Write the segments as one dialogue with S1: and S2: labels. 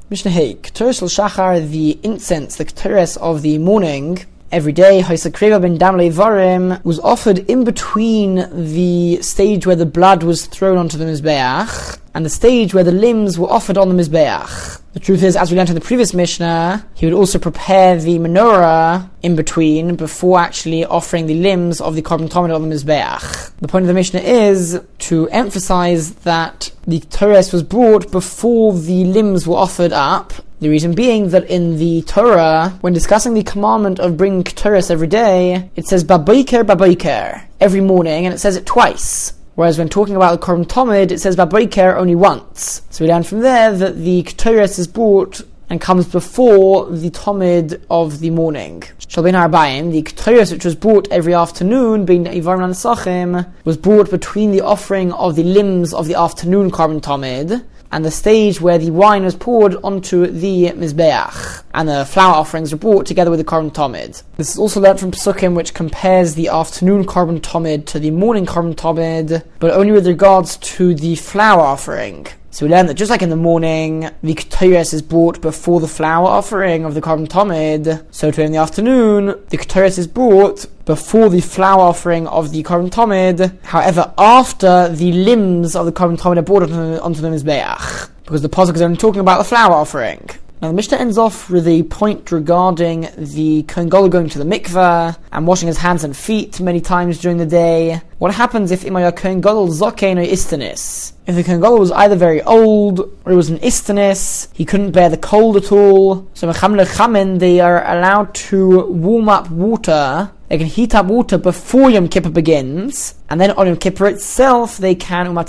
S1: Mishnah Hey, Keter Shel Shachar, the incense, the Keteres of the morning, every day, Haisakreva ben Damle Varim, was offered in between the stage where the blood was thrown onto the Mizbeach and the stage where the limbs were offered on the Mizbeach. The truth is, as we learned in the previous Mishnah, he would also prepare the menorah in between before actually offering the limbs of the Korban Tamid on the Mizbeach. The point of the Mishnah is to emphasize that the Keteres was brought before the limbs were offered up. The reason being that in the Torah, when discussing the commandment of bringing Keteres every day, it says Baboiker, every morning, and it says it twice. Whereas when talking about the Korban Tamid, it says Baboiker only once. So we learn from there that the Keteres is brought and comes before the Tamid of the morning. Shalbein Harabayim, the Keteres which was brought every afternoon, being Ivarim Lansachim, was brought between the offering of the limbs of the afternoon Korban Tamid and the stage where the wine was poured onto the Mizbeach, and the flour offerings were brought together with the Korban Tamid. This is also learnt from Pesukim, which compares the afternoon Korban Tamid to the morning Korban Tamid, but only with regards to the flour offering. So we learn that just like in the morning, the Keteres is brought before the flour offering of the Korban Tamid, so too in the afternoon, the Keteres is brought before the flour offering of the Korban Tamid, however, after the limbs of the Korban Tamid are brought onto the Mizbeach, because the Pasuk is only talking about the flour offering. Now the Mishnah ends off with a point regarding the Kohen Gadol going to the mikveh and washing his hands and feet many times during the day. What happens if Imaya Kohen Gadol Zokein or Istanis? If the Kohen Gadol was either very old or he was an Istanis, he couldn't bear the cold at all. So Mecham Lechamin, they are allowed to warm up water. They can heat up water before Yom Kippur begins, and then on Yom Kippur itself, they can add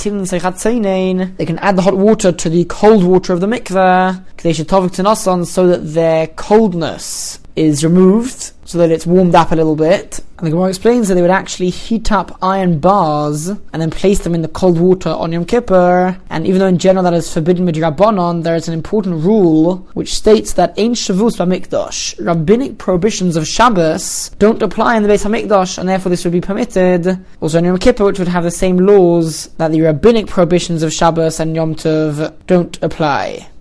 S1: the hot water to the cold water of the mikveh, so that their coldness is removed, so that it's warmed up a little bit. And the Gemara explains that they would actually heat up iron bars and then place them in the cold water on Yom Kippur. And even though in general that is forbidden midrabanan, there is an important rule which states that Ein Shavus B'Mikdash, rabbinic prohibitions of Shabbos, don't apply in the Beis HaMikdash, and therefore this would be permitted. Also in Yom Kippur, which would have the same laws, that the rabbinic prohibitions of Shabbos and Yom Tov don't apply.